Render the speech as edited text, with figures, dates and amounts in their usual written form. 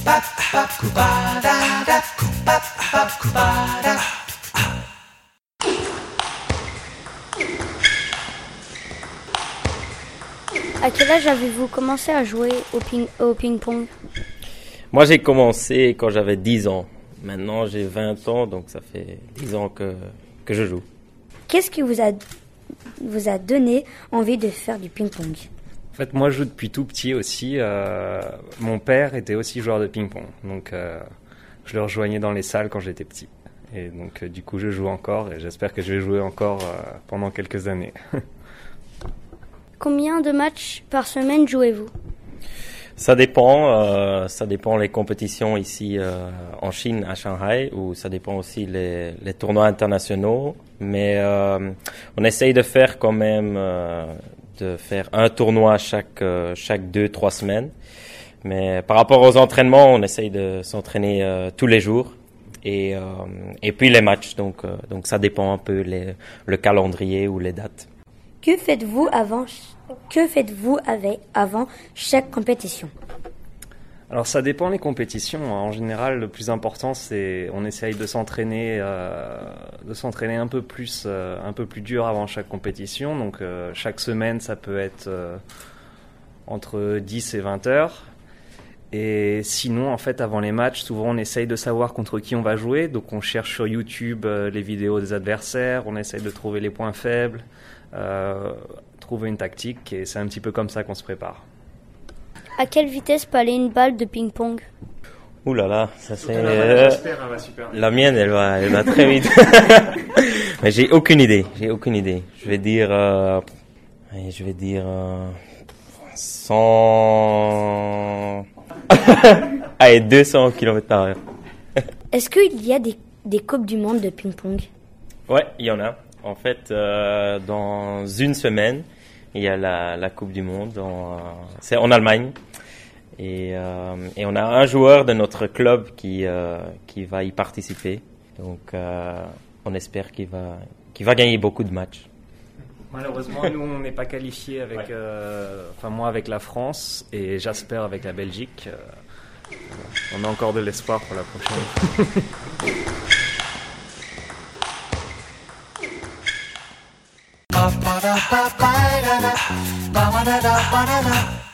À quel âge avez-vous commencé à jouer au ping-pong? Moi, j'ai commencé quand j'avais 10 ans. Maintenant, j'ai 20 ans, donc ça fait 10 ans que je joue. Qu'est-ce qui vous a donné envie de faire du ping-pong? En fait, moi, je joue depuis tout petit aussi. Mon père était aussi joueur de ping-pong. Donc, je le rejoignais dans les salles quand j'étais petit. Et donc, du coup, je joue encore et j'espère que je vais jouer encore pendant quelques années. Combien de matchs par semaine jouez-vous? Ça dépend les compétitions ici en Chine, à Shanghai, ou ça dépend aussi les tournois internationaux. Mais on essaye de faire quand même un tournoi chaque 2-3 semaines. Mais par rapport aux entraînements, on essaye de s'entraîner tous les jours. Et puis les matchs, donc ça dépend un peu le calendrier ou les dates. Que faites-vous avant chaque compétition? Alors ça dépend les compétitions. En général, le plus important, c'est on essaye de s'entraîner un peu plus dur avant chaque compétition. Donc chaque semaine, ça peut être entre 10 et 20 heures. Et sinon, en fait, avant les matchs, souvent on essaye de savoir contre qui on va jouer. Donc on cherche sur YouTube les vidéos des adversaires, on essaye de trouver les points faibles, trouver une tactique, et c'est un petit peu comme ça qu'on se prépare. À quelle vitesse peut aller une balle de ping-pong? Ouh là là, ça c'est... La mienne, elle va très vite. Mais j'ai aucune idée. Je vais dire 100... Allez, 200 km/h. Est-ce qu'il y a des coupes du monde de ping-pong? Ouais, il y en a. En fait, dans une semaine, il y a la Coupe du Monde. C'est en Allemagne. Et on a un joueur de notre club qui va y participer. Donc, on espère qu'il va gagner beaucoup de matchs. Malheureusement, nous, on n'est pas qualifiés avec, moi avec la France et Jasper avec la Belgique. On a encore de l'espoir pour la prochaine.